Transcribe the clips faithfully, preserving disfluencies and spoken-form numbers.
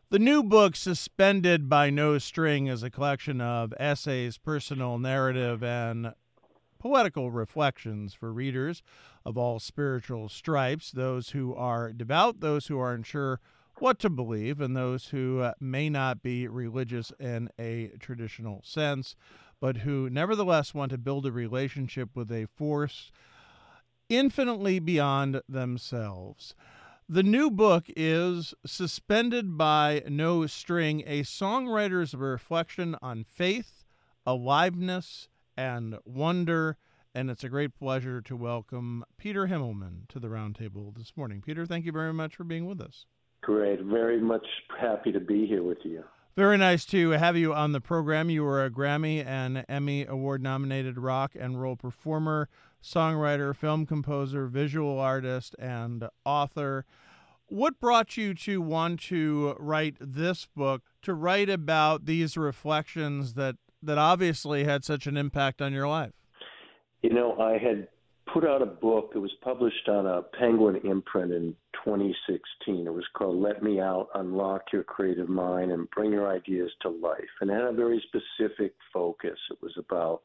The new book, Suspended by No String, is a collection of essays, personal narrative, and poetical reflections for readers of all spiritual stripes, those who are devout, those who are unsure what to believe, and those who uh, may not be religious in a traditional sense, but who nevertheless want to build a relationship with a force infinitely beyond themselves. The new book is Suspended by No String, a songwriter's reflection on faith, aliveness, and wonder. And it's a great pleasure to welcome Peter Himmelman to the roundtable this morning. Peter, thank you very much for being with us. Great. Very much happy to be here with you. Very nice to have you on the program. You are a Grammy and Emmy Award-nominated rock and roll performer, songwriter, film composer, visual artist, and author. What brought you to want to write this book, to write about these reflections that, that obviously had such an impact on your life? You know, I had put out a book. It was published on a Penguin imprint in twenty sixteen. It was called Let Me Out, Unlock Your Creative Mind and Bring Your Ideas to Life. And it had a very specific focus. It was about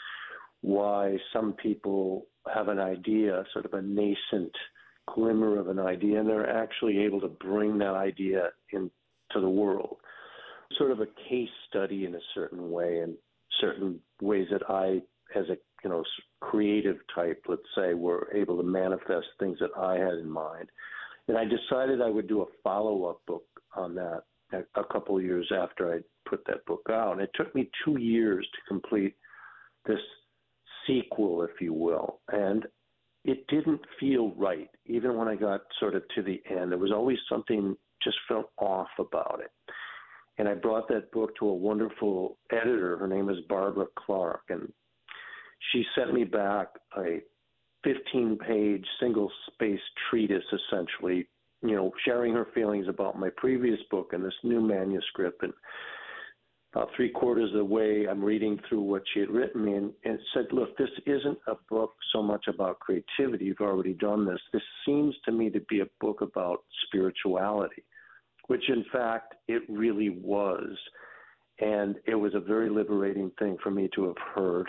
why some people have an idea, sort of a nascent glimmer of an idea, and they're actually able to bring that idea into the world. Sort of a case study in a certain way, and certain ways that I, as a you know creative type, let's say, were able to manifest things that I had in mind. And I decided I would do a follow-up book on that a couple of years after I put that book out. And it took me two years to complete this sequel, if you will. And it didn't feel right, even when I got sort of to the end. There was always something just felt off about it. And I brought that book to a wonderful editor. Her name is Barbara Clark, and she sent me back a fifteen-page single-space treatise, essentially, you know, sharing her feelings about my previous book and this new manuscript. And about three quarters of the way, I'm reading through what she had written me and, and said, look, this isn't a book so much about creativity. You've already done this. This seems to me to be a book about spirituality, which, in fact, it really was. And it was a very liberating thing for me to have heard.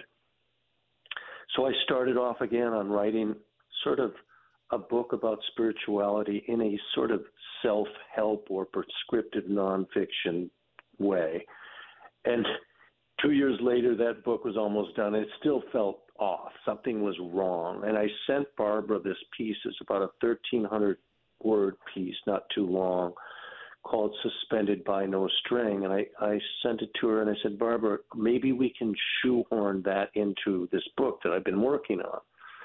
So I started off again on writing sort of a book about spirituality in a sort of self-help or prescriptive nonfiction way. And two years later, that book was almost done. It still felt off. Something was wrong. And I sent Barbara this piece. It's about a thirteen hundred word piece, not too long, called Suspended by No String. And I, I sent it to her and I said, Barbara, maybe we can shoehorn that into this book that I've been working on.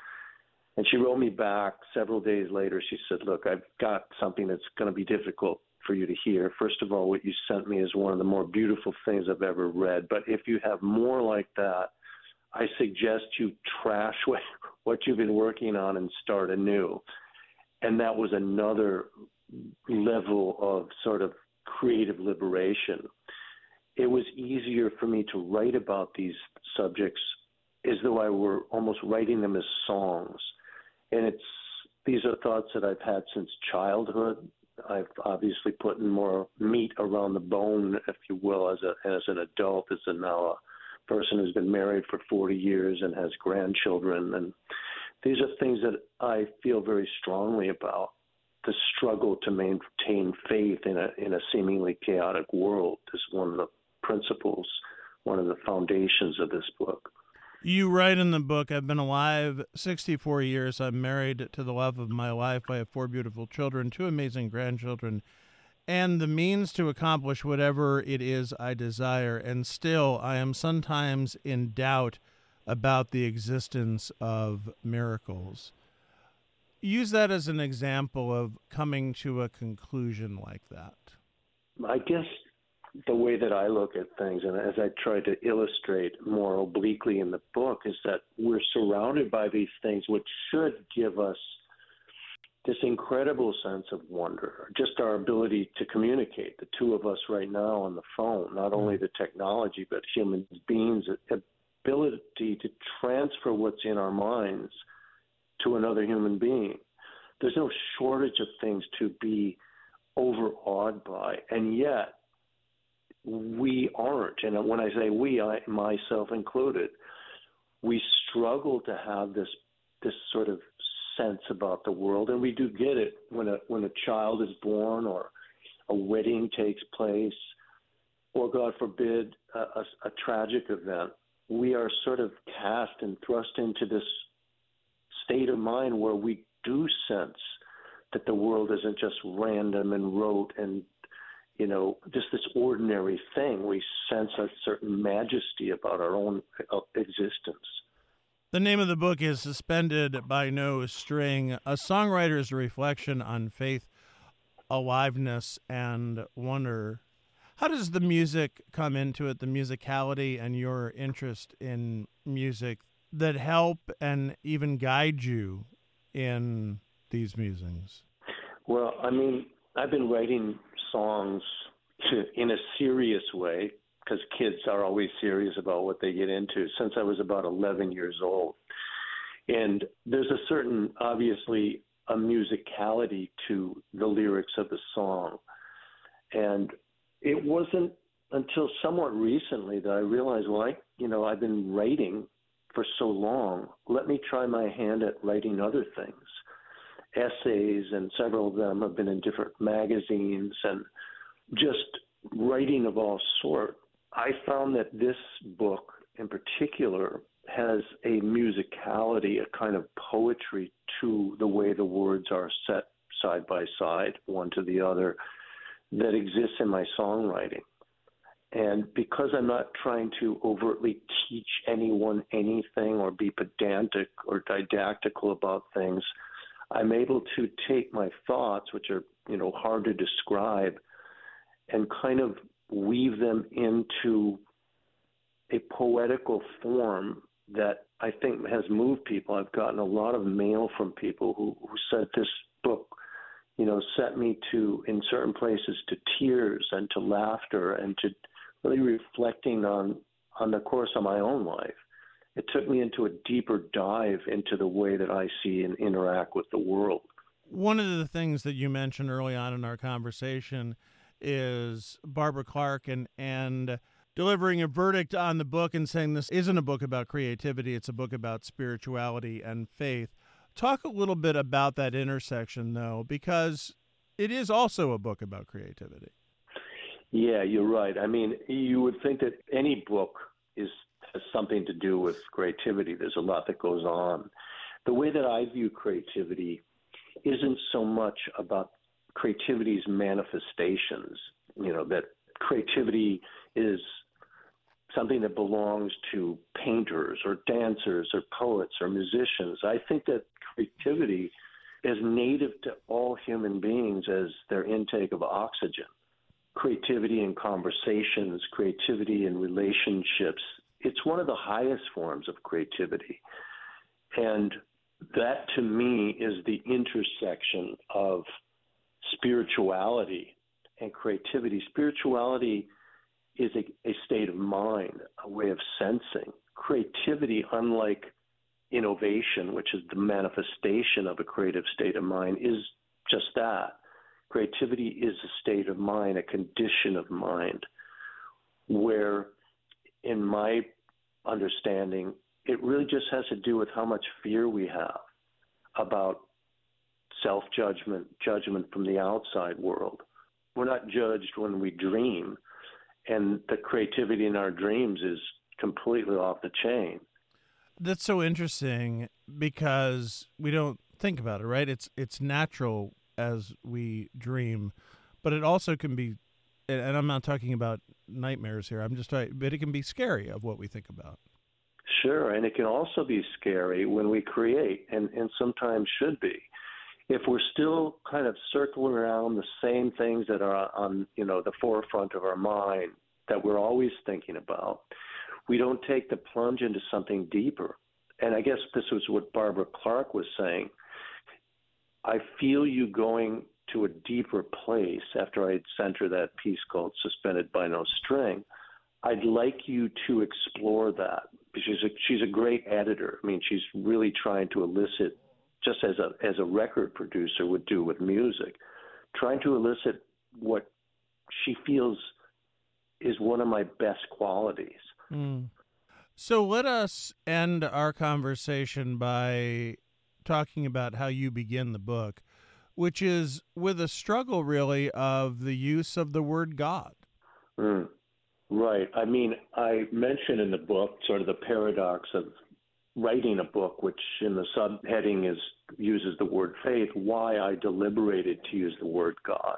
And she wrote me back several days later. She said, look, I've got something that's going to be difficult for you to hear. First of all, what you sent me is one of the more beautiful things I've ever read. But if you have more like that, I suggest you trash what, what you've been working on and start anew. And that was another level of sort of creative liberation. It was easier for me to write about these subjects as though I were almost writing them as songs. And it's these are thoughts that I've had since childhood. I've obviously put more meat around the bone, if you will, as a as an adult, as a now a person who's been married for forty years and has grandchildren. And these are things that I feel very strongly about. The struggle to maintain faith in a in a seemingly chaotic world is one of the principles, one of the foundations of this book. You write in the book, I've been alive sixty-four years. I'm married to the love of my life. I have four beautiful children, two amazing grandchildren, and the means to accomplish whatever it is I desire. And still, I am sometimes in doubt about the existence of miracles. Use that as an example of coming to a conclusion like that. I guess the way that I look at things, and as I try to illustrate more obliquely in the book, is that we're surrounded by these things which should give us this incredible sense of wonder, just our ability to communicate, the two of us right now on the phone, not only the technology, but human beings, ability to transfer what's in our minds to another human being. There's no shortage of things to be overawed by. And yet, we aren't. And when I say we, I myself included, we struggle to have this this sort of sense about the world, and we do get it when a when a child is born, or a wedding takes place, or God forbid, a, a, a tragic event. We are sort of cast and thrust into this state of mind where we do sense that the world isn't just random and rote and, you know, just this ordinary thing. We sense a certain majesty about our own existence. The name of the book is Suspended by No String, a songwriter's reflection on faith, aliveness, and wonder. How does the music come into it, the musicality and your interest in music that help and even guide you in these musings? Well, I mean, I've been writing songs to, in a serious way, because kids are always serious about what they get into, since I was about eleven years old. And there's a certain, obviously, a musicality to the lyrics of the song. And it wasn't until somewhat recently that I realized, well, I, you know, I've been writing for so long. Let me try my hand at writing other things. Essays, and several of them have been in different magazines, and just writing of all sorts. I found that this book in particular has a musicality, a kind of poetry to the way the words are set side by side, one to the other, that exists in my songwriting. And because I'm not trying to overtly teach anyone anything or be pedantic or didactical about things, I'm able to take my thoughts, which are, you know, hard to describe, and kind of weave them into a poetical form that I think has moved people. I've gotten a lot of mail from people who, who said this book, you know, set me to, in certain places, to tears and to laughter and to really reflecting on, on the course of my own life. It took me into a deeper dive into the way that I see and interact with the world. One of the things that you mentioned early on in our conversation is Barbara Clark and, and delivering a verdict on the book and saying this isn't a book about creativity, it's a book about spirituality and faith. Talk a little bit about that intersection, though, because it is also a book about creativity. Yeah, you're right. I mean, you would think that any book is has something to do with creativity. There's a lot that goes on. The way that I view creativity isn't so much about creativity's manifestations, you know, that creativity is something that belongs to painters or dancers or poets or musicians. I think that creativity is native to all human beings as their intake of oxygen. Creativity in conversations, creativity in relationships, it's one of the highest forms of creativity. And that, to me, is the intersection of spirituality and creativity. Spirituality is a, a state of mind, a way of sensing. Creativity, unlike innovation, which is the manifestation of a creative state of mind, is just that. Creativity is a state of mind, a condition of mind, where, in my understanding, it really just has to do with how much fear we have about self-judgment, judgment from the outside world. We're not judged when we dream, and the creativity in our dreams is completely off the chain. That's so interesting because we don't think about it, right? It's it's natural as we dream, but it also can be, and I'm not talking about nightmares here, I'm just talking, but it can be scary of what we think about. Sure, and it can also be scary when we create, and, and sometimes should be. If we're still kind of circling around the same things that are on, you know, the forefront of our mind that we're always thinking about, we don't take the plunge into something deeper. And I guess this was what Barbara Clark was saying. I feel you going to a deeper place after I had sent her that piece called Suspended by No String. I'd like you to explore that. She's a, she's a great editor. I mean, she's really trying to elicit, just as a as a record producer would do with music, trying to elicit what she feels is one of my best qualities. Mm. So let us end our conversation by talking about how you begin the book, which is with a struggle, really, of the use of the word God. Mm. Right. I mean, I mention in the book sort of the paradox of writing a book, which in the subheading is uses the word faith, why I deliberated to use the word God.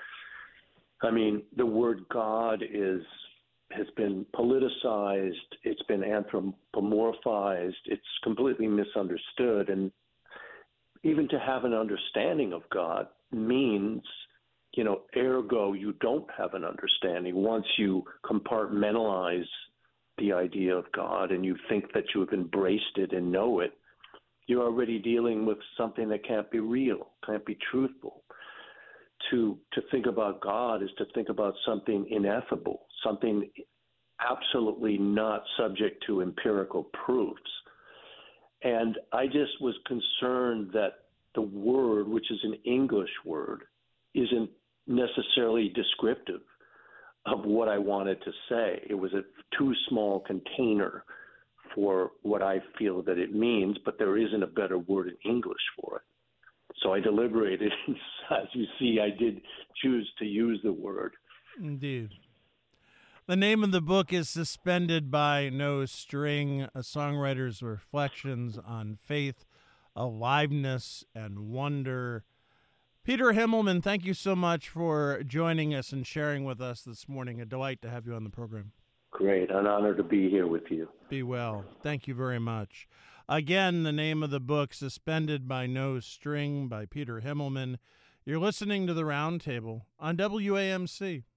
I mean, the word God is has been politicized, it's been anthropomorphized, it's completely misunderstood, and even to have an understanding of God means, you know, ergo, you don't have an understanding. Once you compartmentalize the idea of God and you think that you have embraced it and know it, you're already dealing with something that can't be real, can't be truthful. To to think about God is to think about something ineffable, something absolutely not subject to empirical proofs. And I just was concerned that the word, which is an English word, isn't necessarily descriptive of what I wanted to say. It was a too small container for what I feel that it means, but there isn't a better word in English for it. So I deliberated. As you see, I did choose to use the word. Indeed. The name of the book is Suspended by No String, a songwriter's reflections on faith, aliveness, and wonder. Peter Himmelman, thank you so much for joining us and sharing with us this morning. A delight to have you on the program. Great. An honor to be here with you. Be well. Thank you very much. Again, the name of the book, Suspended by No String by Peter Himmelman. You're listening to The Roundtable on W A M C.